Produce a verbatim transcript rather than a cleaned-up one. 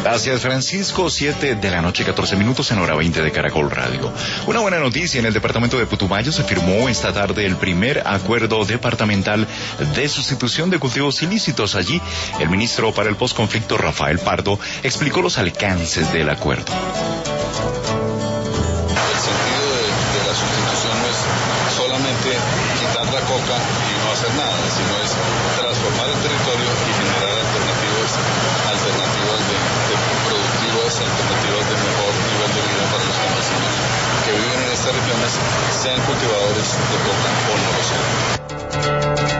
Gracias, Francisco. Siete de la noche, catorce minutos en hora veinte de Caracol Radio. Una buena noticia: en el departamento de Putumayo se firmó esta tarde el primer acuerdo departamental de sustitución de cultivos ilícitos. Allí, el ministro para el posconflicto, Rafael Pardo, explicó los alcances del acuerdo. El sentido de, de la sustitución no es solamente quitar la coca y no hacer nada, sino es transformar el territorio y generar alternativas, alternativas de, de productivas, alternativas de mejor nivel de vida para los campesinos que viven en estas regiones, sean cultivadores de coca o